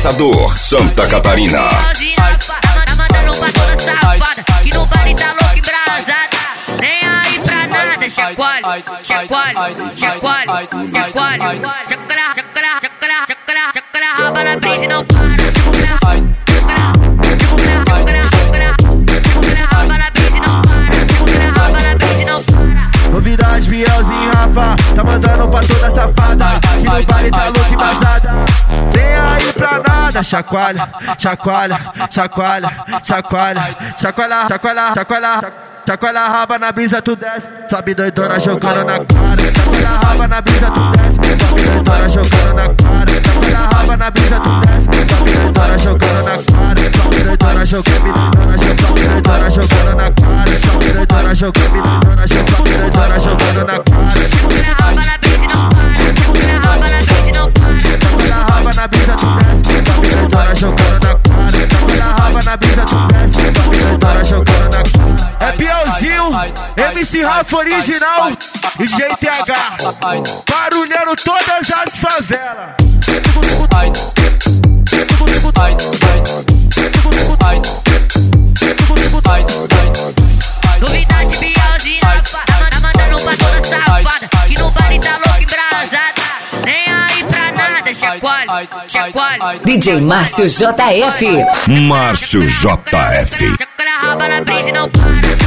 Caçador, Santa Catarina. Tá mandando pra toda safada, que no baile tá louca embrasada. Nem aí pra nada, chacoalha, chacoalha, chacoalha, chacoalha. Chacoalha a raba na brisa e não para. Novidade, Bielzinho, Rafa, tá mandando pra toda safada, que no baile tá louca embrasada. Nem aí pra nada, chacoalha, chacoalha, chacoalha, chacoalha, chacoalha, chacoalha, chacoalha. Chacoalha a raba na brisa, tu desce, sobe doidona jogando na cara. Chacoalha a raba na brisa, tu desce, sobe doidona jogando na cara. Chacoalha a raba na brisa, tu desce, sobe doidona jogando na cara. Sobe doidona jogando, doidona jogando na cara. Sobe doidona jogando, doidona jogando na cara. Chacoalha a raba na brisa e não para. Chacoalha a raba na brisa e não para. Chacoalha a raba na brisa, tu desce, sobe doidona jogando na cara. Chacoalha a raba na brisa, tu desce, sobe doidona jogando na cara. É Bielzinho, MC Rafa original e JTH, barulhando todas as favelas. Novidade, Bielzinho, tá mandando pra toda safada, que no baile tá louca embrasada. Nem aí pra nada, chacoalha, chacoalha. DJ Márcio JF. Márcio JF. Chacoalha a raba na brisa e não para.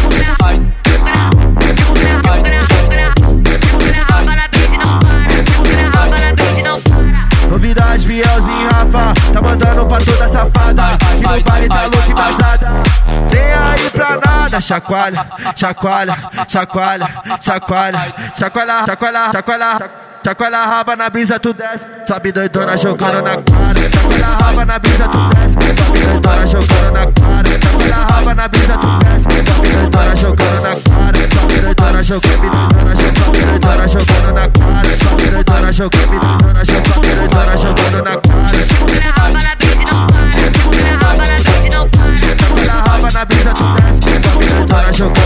Novidade, Bielzinho, Rafa, tá mandando pra toda safada, que no baile tá louca embrasada. Nem aí pra nada, chacoalha, chacoalha, chacoalha, chacoalha, chacoalha, chacoalha, chacoalha. Chacoalha a raba na brisa, tu desce, sobe doidona jogando na cara. Chacoalha a raba na brisa, tu desce, sobe doidona jogando na cara. Chacoalha a raba na brisa, tu desce, sobe doidona jogando na cara. Sobe doidona jogando, doidona jogando na cara. Sobe doidona jogando, doidona jogando na cara. Chacoalha a raba na brisa e não para. Chacoalha a raba na brisa e não para. Chacoalha a raba na brisa, tu desce, sobe doidona jogando.